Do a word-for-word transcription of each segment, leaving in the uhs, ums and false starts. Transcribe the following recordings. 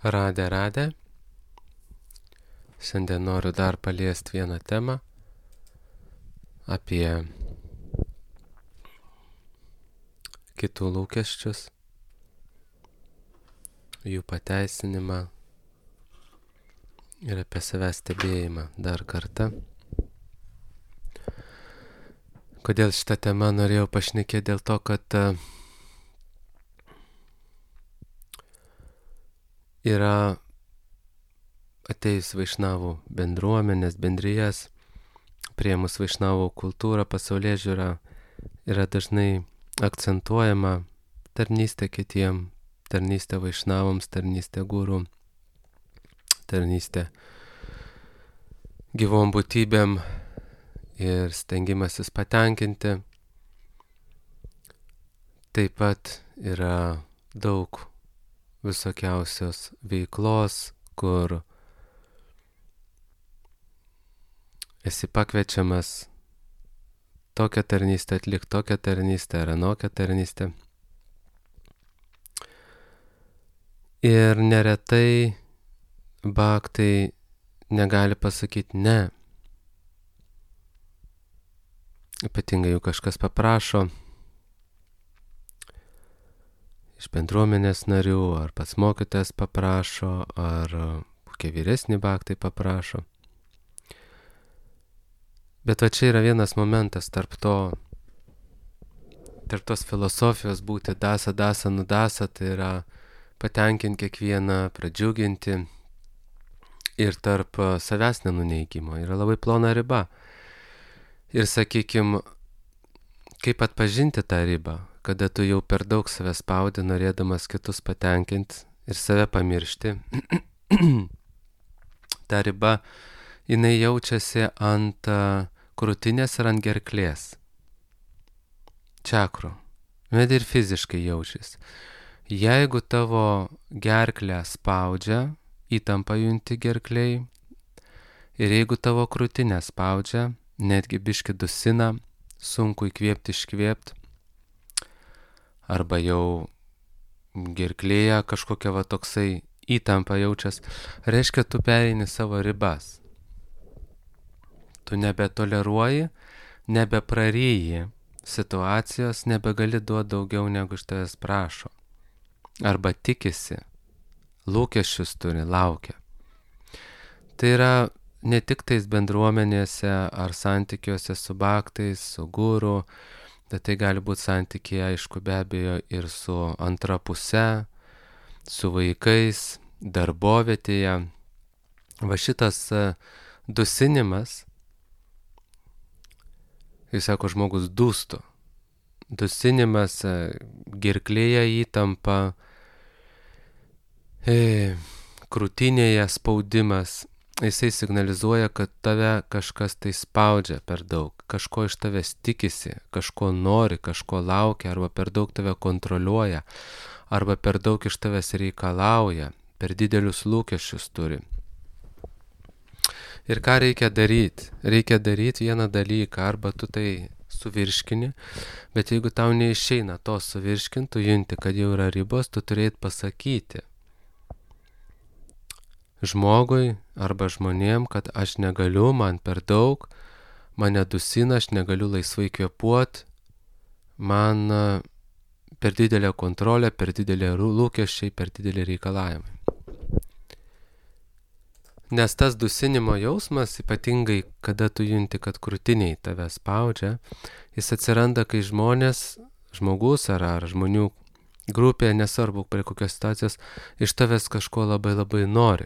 Radę, radę. Šiandien noriu dar paliesti vieną temą apie kitų lūkesčius, jų pateisinimą ir apie savęs stebėjimą dar kartą. Kodėl šitą temą norėjau pašnekėti? Dėl to, kad yra atėjus vaišnavų bendruomenės, bendrijas, priėmus vaišnavų kultūrą, pasaulėžiūrą, yra dažnai akcentuojama tarnystė kitiem, tarnystė vaišnavams, tarnystė guru, tarnystė gyvom būtybėm ir stengimasis patenkinti. Taip pat yra daug visokiausios veiklos, kur esi pakviečiamas tokią tarnystę atlikti, tokią tarnystę ar anokią tarnystę. Ir neretai bhaktai negali pasakyti ne. Ypatingai jeigu kažkas paprašo iš bendruomenės narių, ar pats mokytojas paprašo, ar kokie vyresni bhaktai paprašo. Bet va čia yra vienas momentas tarp to, tarp tos filosofijos būti dasa, dasa, nudasa, tai yra patenkinti kiekvieną, pradžiuginti, ir tarp savęs nenuneigimo yra labai plona riba. Ir sakykim, kaip atpažinti tą ribą, kada tu jau per daug save spaudi, norėdamas kitus patenkinti ir save pamiršti. Ta riba, jinai jaučiasi ant krūtinės ir ant gerklės. Čakrų. Bet ir fiziškai jaučiasi. Jeigu tavo gerklę spaudžia, įtampą junti gerkliai, ir jeigu tavo krūtinę spaudžia, netgi biški dusina, sunku įkvėpti, iškvėpti, arba jau gerklėje kažkokia va toksai įtampa jaučias, reiškia, tu pereini savo ribas. Tu nebetoleruoji, nebepraryji situacijos, nebegali duoti daugiau negu iš tavęs prašo. Arba tikisi, lūkesčius turi, laukia. Tai yra ne tik tais bendruomenėse ar santykiuose su bhaktais, su guru, bet tai gali būti santykiai, aišku, be abejo, ir su antra puse, su vaikais, darbovietėje. Va šitas dusinimas, jis sako, žmogus dūstų. Dusinimas, gerklėje įtampa, e, krūtinėje spaudimas, jisai signalizuoja, kad tave kažkas tai spaudžia per daug, kažko iš tavęs tikisi, kažko nori, kažko laukia, arba per daug tave kontroliuoja, arba per daug iš tavęs reikalauja, per didelius lūkesčius turi. Ir ką reikia daryti? Reikia daryti vieną dalyką, arba tu tai suvirškini, bet jeigu tau neišeina to suvirškinti, tu junti, kad jau yra ribos, tu turėt pasakyti žmogui arba žmonėm, kad aš negaliu, man per daug, mane dusina, aš negaliu laisvai kvėpuoti, man per didelė kontrolė, per didelė lūkesčiai, per didelė reikalavimai. Nes tas dusinimo jausmas, ypatingai kada tu junti, kad krūtiniai tave spaudžia, jis atsiranda, kai žmonės, žmogus ar, ar žmonių grupė, nesvarbu prie kokios situacijos, iš tavęs kažko labai labai nori.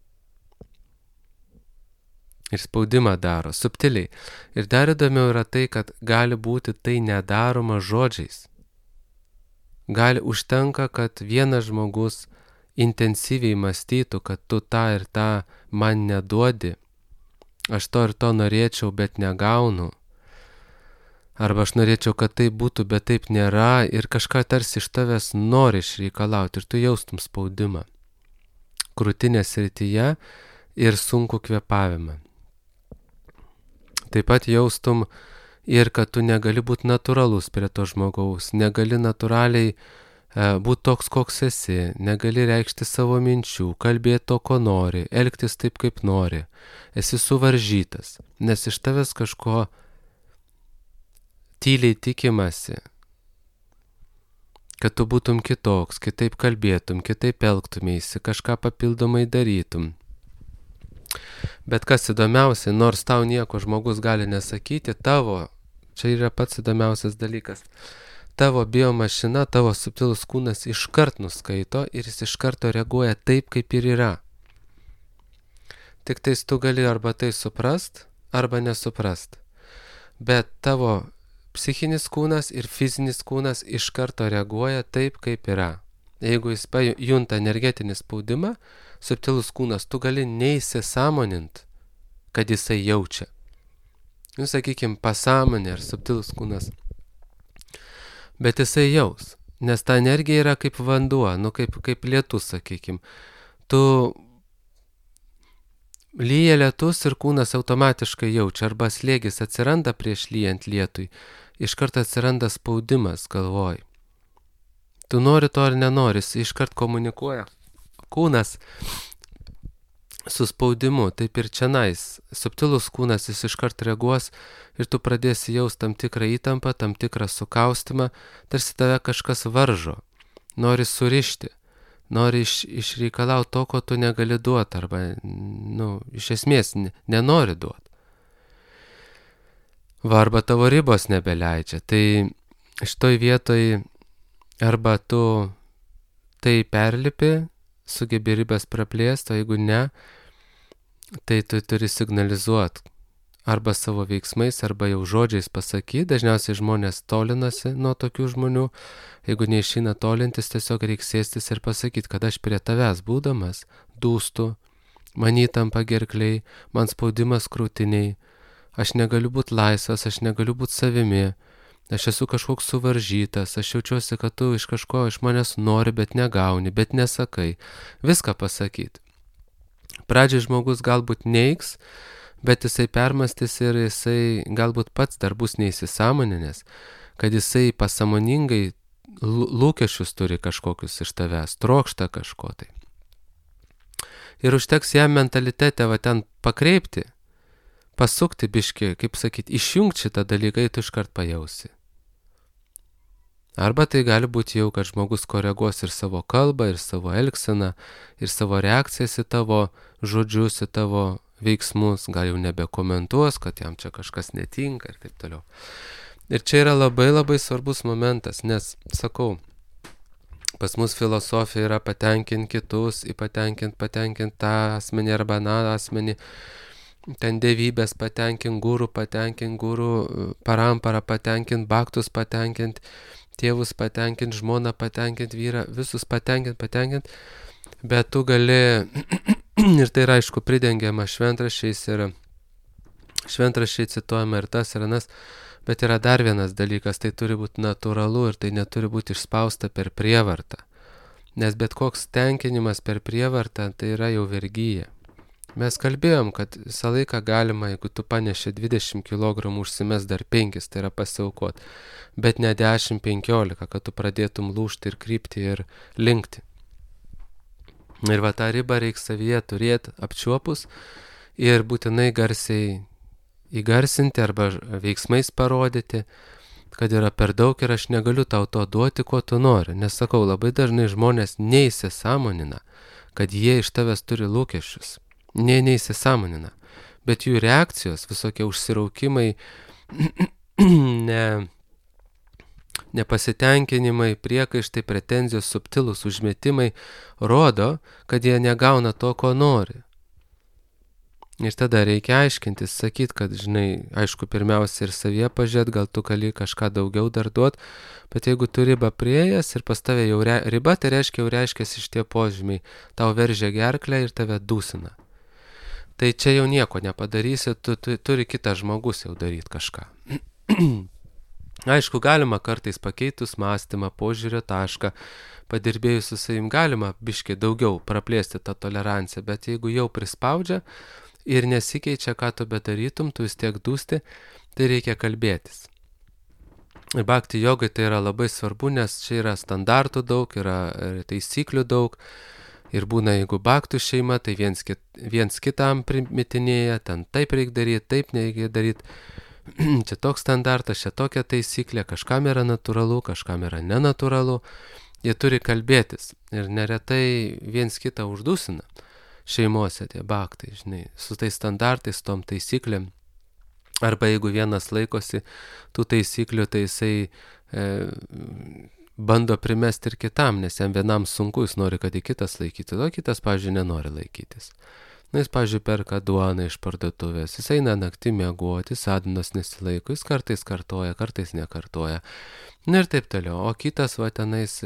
Ir spaudimą daro, subtiliai. Ir dar įdomiau yra tai, kad gali būti tai nedaroma žodžiais. Gali užtenka, kad vienas žmogus intensyviai mąstytų, kad tu tą ir tą man neduodi, aš to ir to norėčiau, bet negaunu, arba aš norėčiau, kad tai būtų, bet taip nėra, ir kažką tarsi iš tavęs nori išreikalauti, ir tu jaustum spaudimą krūtinės srityje ir sunku kvėpavimą. Taip pat jaustum ir kad tu negali būti natūralus prie to žmogaus, negali natūraliai būt toks, koks esi, negali reikšti savo minčių, kalbėti to, ko nori, elgtis taip, kaip nori. Esi suvaržytas, nes iš tavęs kažko tyliai tikimasi, kad tu būtum kitoks, kitaip kalbėtum, kitaip elgtumėsi, kažką papildomai darytum. Bet kas įdomiausia, nors tau nieko žmogus gali nesakyti, tavo, čia yra pats įdomiausias dalykas, tavo biomašina, tavo subtilus kūnas iškart nuskaito ir jis iš karto reaguoja taip, kaip ir yra. Tik tais tu gali arba tai suprast, arba nesuprast. Bet tavo psichinis kūnas ir fizinis kūnas iš karto reaguoja taip, kaip yra. Jeigu jis pajunta energetinį spaudimą, subtilus kūnas, tu gali neįsisąmonint, kad jisai jaučia. Nu, sakykime, pasąmonė ar subtilus kūnas. Bet jisai jaus, nes ta energija yra kaip vanduo, nu kaip, kaip lietus, sakykime. Tu lyja lietus ir kūnas automatiškai jaučia, arba slėgis atsiranda prieš lyjant lietui, iš karto atsiranda spaudimas galvoj. Tu nori to ar nenori, jis iškart komunikuoja. Kūnas su spaudimu, taip ir čionais. Subtilus kūnas jis iškart reaguos ir tu pradėsi jaust tam tikrą įtampą, tam tikrą sukaustimą, tarsi tave kažkas varžo, nori surišti, nori iš, išreikalauti to, ko tu negali duoti, arba, nu, iš esmės nenori duoti. Va, arba tavo ribos nebeleidžia. Tai šitoj vietoj arba tu tai perlipi, sugebi ribas praplėsti, o jeigu ne, tai tu turi signalizuoti arba savo veiksmais, arba jau žodžiais pasakyti. Dažniausiai žmonės tolinasi nuo tokių žmonių. Jeigu neišeina tolintis, tiesiog reikia sėstis ir pasakyti, kad aš prie tavęs būdamas dūstu, man įtampa gerkliai, man spaudimas krūtiniai, aš negaliu būti laisvas, aš negaliu būti savimi, aš esu kažkoks suvaržytas, aš jaučiuosi, kad tu iš kažko iš manęs nori, bet negauni, bet nesakai. Viską pasakyti. Pradžiai žmogus galbūt neigs, bet jisai permastys ir jisai galbūt pats dar bus neįsisąmoninęs, kad jisai pasąmoningai lūkesčius turi kažkokius iš tavęs, trokšta kažko tai. Ir užteks jam mentalitete va ten pakreipti, pasukti biškį, kaip sakyti, išjungti šitą dalyką, tu iškart pajausi. Arba tai gali būti jau, kad žmogus koreguos ir savo kalbą, ir savo elgseną, ir savo reakcijas į tavo žodžius, į tavo veiksmus, gal jau nebekomentuos, kad jam čia kažkas netinka ir taip toliau. Ir čia yra labai labai svarbus momentas, nes, sakau, pas mus filosofija yra patenkinti kitus, patenkinti, patenkinti tą asmenį arba aną asmenį, ten dievybės patenkinti, gurų patenkinti, gurų paramparą patenkinti, baktus patenkinti, tėvus patenkinti, žmoną patenkinti, vyrą, visus patenkinti, patenkinti, bet tu gali, ir tai yra aišku pridengiama šventraščiais ir šventraščiai cituojama ir tas ir anas, bet yra dar vienas dalykas, tai turi būti natūralu ir tai neturi būti išspausta per prievartą, nes bet koks tenkinimas per prievartą tai yra jau vergyja. Mes kalbėjom, kad visą laiką galima, jeigu tu paneši dvidešimt kilogramų, užsimes dar penkis, tai yra pasiaukot, bet ne dešimt penkiolika, kad tu pradėtum lūžti ir krypti ir linkti. Ir va tą ribą reikia savyje turėti apčiuopus ir būtinai garsiai įgarsinti arba veiksmais parodyti, kad yra per daug ir aš negaliu tau to duoti, ko tu nori. Nes sakau, labai dažnai žmonės neįsisąmonina, kad jie iš tavęs turi lūkesčius. Ne, neįsisąmonina, bet jų reakcijos, visokie užsiraukimai, ne, nepasitenkinimai, priekaištai, pretenzijos, subtilūs užmetimai rodo, kad jie negauna to, ko nori. Ir tada reikia aiškintis, sakyti, kad, žinai, aišku, pirmiausia ir savyje pažiūrėt, gal tu gali kažką daugiau dar duot, bet jeigu tu ribą prieėjęs ir pas tave jau re... riba, tai reiškia jau reiškiasi šitie požymiai, tau veržia gerklę ir tave dūsina. Tai čia jau nieko nepadarysi, tu, tu turi kitas žmogus jau daryti kažką. Aišku, galima kartais pakeitus mąstymą, požiūrio tašką, padirbėjus su savim, galima biškai daugiau praplėsti tą toleranciją, bet jeigu jau prispaudžia ir nesikeičia, ką tu bedarytum, tu vis tiek dūsti, tai reikia kalbėtis. Ir bhakti jogai tai yra labai svarbu, nes čia yra standartų daug, yra taisyklių daug. Ir būna, jeigu bhaktų šeima, tai viens, kit, viens kitam primitinėja, ten taip reikia daryti, taip nereikia daryti. Čia toks standartas, čia tokia taisyklė, kažkam yra natūralu, kažkam yra nenatūralu. Jie turi kalbėtis ir neretai viens kitą uždusina šeimose tie bhaktai, žinai, su tais standartais, tom taisyklėm. Arba jeigu vienas laikosi tų taisyklių, tai jisai e, bando primesti ir kitam, nes jam vienam sunku, jis nori, kad į kitas laikytis, o kitas, pavyzdžiui, nenori laikytis. Na, jis, pavyzdžiui, perka duoną iš parduotuvės, jis eina naktį miegoti, sadnos nesilaiko, jis kartais kartoja, kartais nekartoja. Na ir taip toliau. O kitas, va, tenais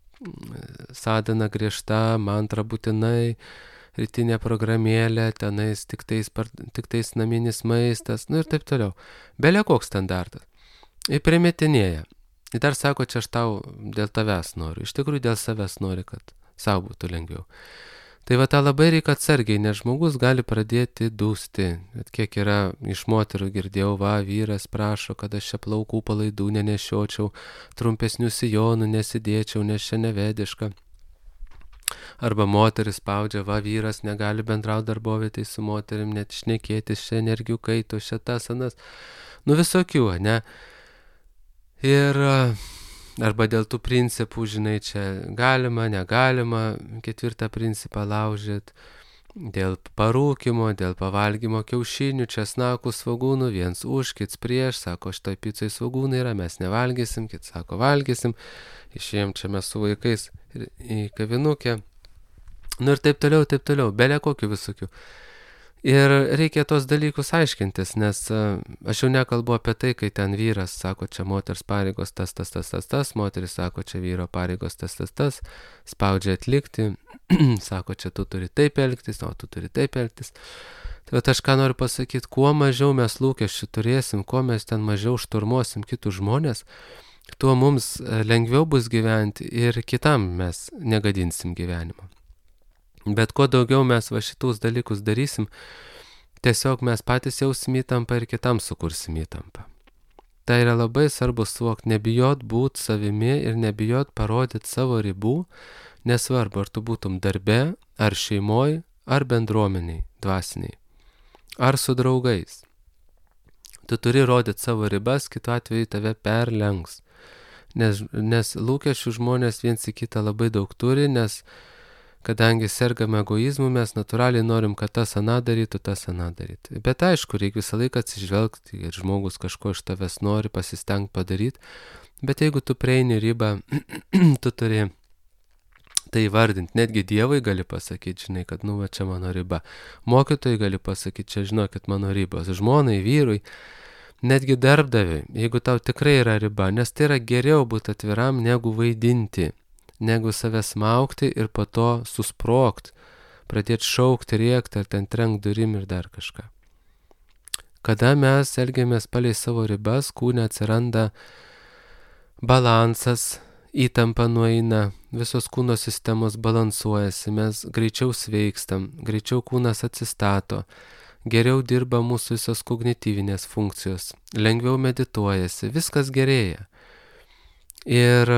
sadana griežta, mantra būtinai, rytinė programėlė, tenais tik tais, tik tais naminis maistas, nu ir taip toliau. Belia koks standartas. Ir primetinėja. Ir dar sako, čia aš tau dėl tavęs noriu. Iš tikrųjų dėl savęs nori, kad savo būtų lengviau. Tai va tą labai reikia atsargiai, nes žmogus gali pradėti dūsti. Bet kiek yra iš moterų girdėjau, va, vyras prašo, kad aš čia plaukų palaidų nenešiočiau, trumpesnių sijonų nesidėčiau, nes čia nevediška. Arba moteris spaudžia, va, vyras negali bendrauti darbovietėj su moterim, net šnekėtis, čia energijų kaito, čia tas, anas. Nu visokių, ne? Ir arba dėl tų principų, žinai, čia galima, negalima, ketvirtą principą laužyt, dėl parūkimo, dėl pavalgymo kiaušinių, česnakų, svogūnų, viens už, kits prieš, sako, šitoj picoj svogūnai yra, mes nevalgysim, kits sako, valgysim, išėjom čia mes su vaikais į kavinukę, nu ir taip toliau, taip toliau, belia kokių visokių. Ir reikia tos dalykus aiškintis, nes aš jau nekalbu apie tai, kai ten vyras sako, čia moters pareigos tas, tas, tas, tas, tas, moteris sako, čia vyro pareigos tas, tas, tas, spaudžia atlikti, sako, čia tu turi taip elgtis, o tu turi taip elgtis. Tai vat aš ką noriu pasakyti, kuo mažiau mes lūkesčių turėsim, kuo mes ten mažiau šturmuosim kitus žmonės, tuo mums lengviau bus gyventi ir kitam mes negadinsim gyvenimo. Bet kuo daugiau mes va šitus dalykus darysim, tiesiog mes patys jausim įtampą ir kitam sukursim įtampą. Tai yra labai svarbu suvokti, nebijot būti savimi ir nebijot parodyti savo ribų, nesvarbu, ar tu būtum darbe, ar šeimoj, ar bendruomeniai, dvasiniai, ar su draugais. Tu turi rodyti savo ribas, kitu atveju tave perlenks. Nes, nes lūkesčių žmonės viens į kitą labai daug turi, nes kadangi sergame egoizmu, mes natūraliai norim, kad tas aną darytų, tas aną darytų. Bet aišku, reikia visą laiką atsižvelgti ir žmogus kažko iš tavęs nori pasistengti padaryti. Bet jeigu tu prieini ribą, tu turi tai vardinti. Netgi Dievui gali pasakyti, žinai, kad nu va čia mano riba. Mokytojai gali pasakyti, čia žinokit mano ribos. Žmonai, vyrui, netgi darbdaviui, jeigu tau tikrai yra riba, nes tai yra geriau būti atviram negu vaidinti, negu save smaukti ir po to susprogt, pradėti šaukti, rėkti ar ten trenkt durim ir dar kažką. Kada mes elgiamės palei savo ribas, kūne atsiranda balansas, įtampa nueina, visos kūno sistemos balansuojasi, mes greičiau sveikstam, greičiau kūnas atsistato, geriau dirba mūsų visos kognityvinės funkcijos, lengviau medituojasi, viskas gerėja. Ir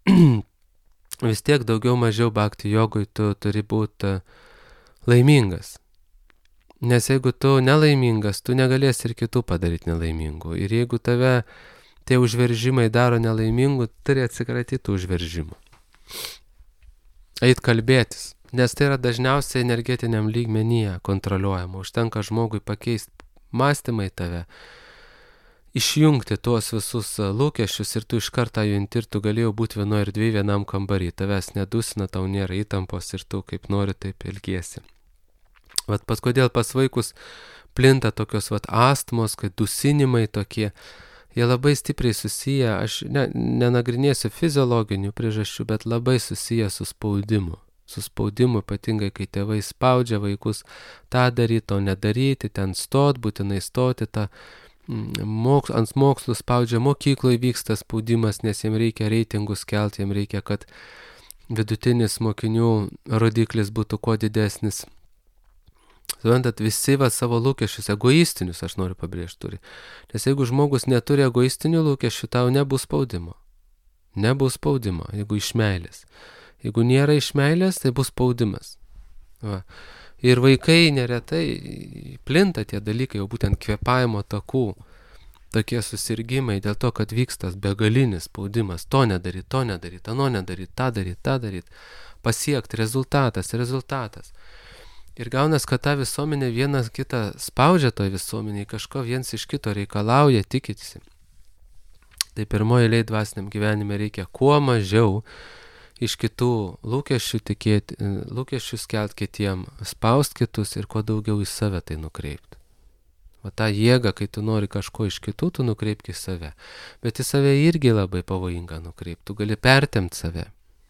vis tiek daugiau mažiau bhakti jogui tu turi būti laimingas. Nes jeigu tu nelaimingas, tu negalėsi ir kitų padaryti nelaimingų. Ir jeigu tave tie užveržimai daro nelaimingų, turi atsikratyti užveržimų. Eit kalbėtis. Nes tai yra dažniausiai energetiniam lygmenyje kontroliuojama. Užtenka žmogui pakeisti mąstymą į tave, išjungti tuos visus lūkesčius ir tu iš karto junti ir tu galėjau būti vienoje ir dvi vienam kambarį. Tavęs nedusina, tau nėra įtampos ir tu kaip nori taip elgiesi. Vat pas kodėl pas vaikus plinta tokios vat astmos, kad dusinimai tokie, jie labai stipriai susiję, aš ne, nenagrinėsiu fiziologinių priežasčių, bet labai susiję su spaudimu. Su spaudimu, ypatingai kai tėvai spaudžia vaikus tą daryti, to nedaryti, ten stot, būtinai stoti, tą Moks, ant mokslų spaudžia, mokykloje vyksta spaudimas, nes jiems reikia reitingus kelti, jiems reikia, kad vidutinis mokinių rodiklis būtų kuo didesnis. Suprantat, visi va savo lūkesčius, egoistinius, aš noriu pabrėžti, turi. Nes jeigu žmogus neturi egoistinių lūkesčių, tau nebus spaudimo. Nebus spaudimo, jeigu iš meilės. Jeigu nėra iš meilės, tai bus spaudimas. Va. Ir vaikai neretai plinta tie dalykai, jau būtent kvėpavimo takų, tokie susirgymai dėl to, kad vyksta begalinis spaudimas, to nedaryt, to nedaryt, ano nedaryt, tą daryt, tą daryt, pasiekti rezultatas, rezultatas. Ir gaunas, kad ta visuomenė vienas kitą spaudžia toj visuomeniai, kažko viens iš kito reikalauja, tikitisi. Tai pirmoji eilėje dvasiniam gyvenime reikia kuo mažiau iš kitų lūkesčių tikėti, lūkesčius kelt kitiem, spaust kitus ir kuo daugiau į save tai nukreipti. O tą jėgą, kai tu nori kažko iš kitų, tu nukreipki į save. Bet į save irgi labai pavojinga nukreipti. Tu gali pertemti save.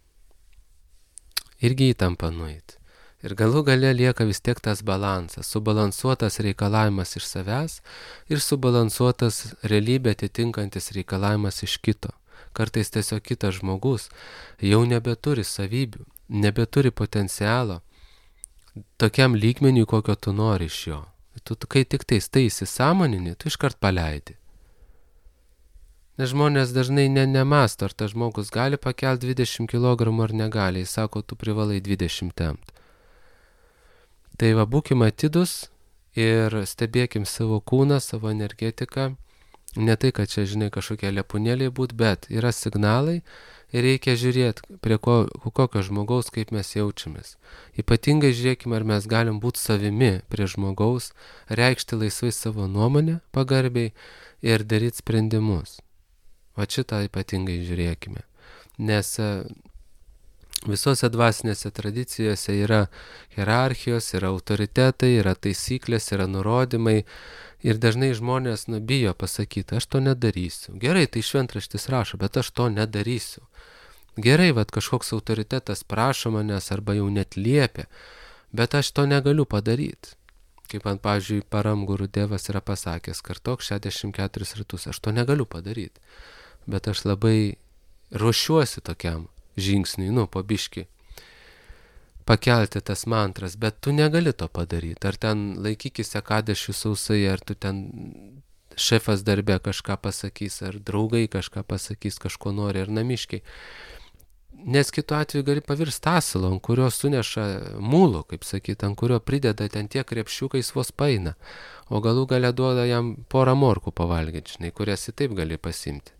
Irgi įtampą nueiti. Ir galų gale lieka vis tiek tas balansas, subalansuotas reikalavimas iš savęs ir subalansuotas realybė atitinkantis reikalavimas iš kito. Kartais tiesiog kitas žmogus jau nebeturi savybių, nebeturi potencialo tokiam lygmeniui, kokio tu nori iš jo. Tu, kai tik tais tai įsisąmonini, tu iškart paleidi. Nes žmonės dažnai ne, nemasto, ar tas žmogus gali pakelti dvidešimt kilogramų ar negali. Jis sako, tu privalai dvidešimt tempt. Tai va, būkim atidus ir stebėkim savo kūną, savo energetiką. Ne tai, kad čia, žinai, kažkokie lepūnėliai būt, bet yra signalai ir reikia žiūrėti, prie ko, kokio žmogaus, kaip mes jaučiamės. Ypatingai žiūrėkime, ar mes galim būti savimi prie žmogaus, reikšti laisvai savo nuomonę pagarbiai ir daryti sprendimus. Va šitą ypatingai žiūrėkime. Nes visose dvasinėse tradicijose yra hierarchijos, yra autoritetai, yra taisyklės, yra nurodymai. Ir dažnai žmonės nu, bijo pasakyti, aš to nedarysiu. Gerai, tai šventraštis rašo, bet aš to nedarysiu. Gerai, vat kažkoks autoritetas prašo manęs arba jau net liepia, bet aš to negaliu padaryti. Kaip man, pavyzdžiui, Param Guru Devas yra pasakęs, kartok šešiasdešimt keturis ratus, aš to negaliu padaryti. Bet aš labai ruošiuosi tokiam žingsniui, nu, po biškį. Pakelti tas mantras, bet tu negali to padaryti. Ar ten laikykis ekadešių sausai, ar tu ten šefas darbe kažką pasakys, ar draugai kažką pasakys, kažko nori, ar namiškiai. Nes kitu atveju gali pavirsti asilo, ant kurio suneša mūlų, kaip sakyti, ant kurio prideda ten tiek krepšiukais vos paina, o galų gale duoda jam porą morkų pavalgyti, žinai, kurias į taip gali pasimti.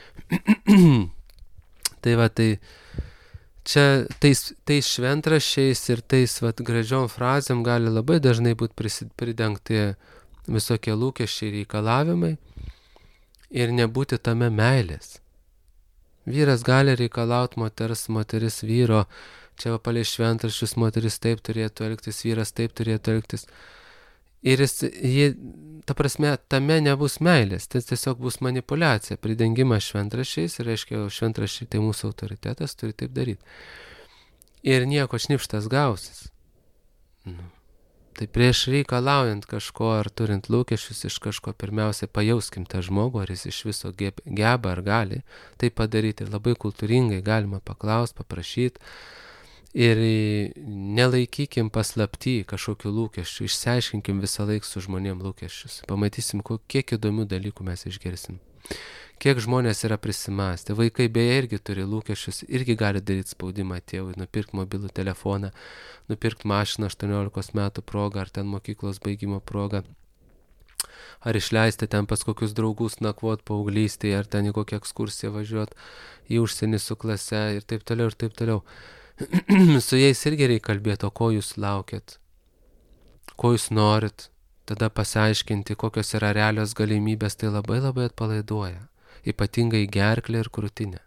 Tai va, tai čia tais, tais šventraščiais ir tais vat, gražiom frazėm gali labai dažnai būti pridengti visokie lūkesčiai reikalavimai ir nebūti tame meilės. Vyras gali reikalauti moters, moteris vyro, čia va palei šventraščius moteris taip turėtų elgtis, vyras taip turėtų elgtis. Ir jis, jie, ta prasme, tame nebus meilės, tai tiesiog bus manipulacija, pridengimas šventraščiais, ir reiškia, šventraščiai tai mūsų autoritetas, turi taip daryti. Ir nieko šnipštas gausis. Nu. Tai prieš reikalaujant kažko ar turint lūkesčius iš kažko, pirmiausia, pajauskim tą žmogų, ar jis iš viso geba ar gali. Tai padaryti labai kultūringai, galima paklausti, paprašyti. Ir nelaikykim paslapty kažkokių lūkesčių, išsiaiškinkim visą laiką su žmonėm lūkesčius. Pamatysim, kiek įdomių dalykų mes išgirsim. Kiek žmonės yra prisimąstę. Vaikai beje irgi turi lūkesčius, irgi gali daryti spaudimą tėvui, nupirkti mobilų telefoną, nupirkti mašiną aštuoniolikos metų progą, ar ten mokyklos baigimo progą, ar išleisti ten pas kokius draugus nakvot paauglystėje, ar ten į kokią ekskursiją važiuot į užsienį su klase ir taip toliau ir taip toliau. Su jais irgi reikia kalbėti, o ko jūs laukiat, ko jūs norit, tada pasiaiškinti, kokios yra realios galimybės, tai labai labai atpalaiduoja, ypatingai gerklę ir krūtinę.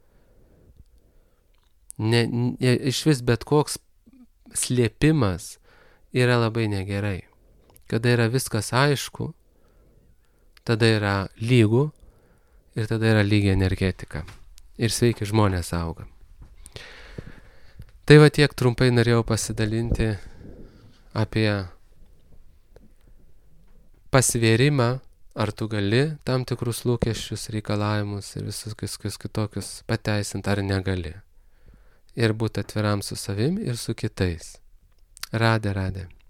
Ne, ne, iš vis bet koks slėpimas yra labai negerai. Kada yra viskas aišku, tada yra lygų ir tada yra lygi energetika. Ir sveiki žmonės auga. Tai va tiek trumpai norėjau pasidalinti apie pasvėrimą, ar tu gali tam tikrus lūkesčius, reikalavimus ir visus kitokius pateisinti, ar negali. Ir būti atviram su savim ir su kitais. Radė, radė.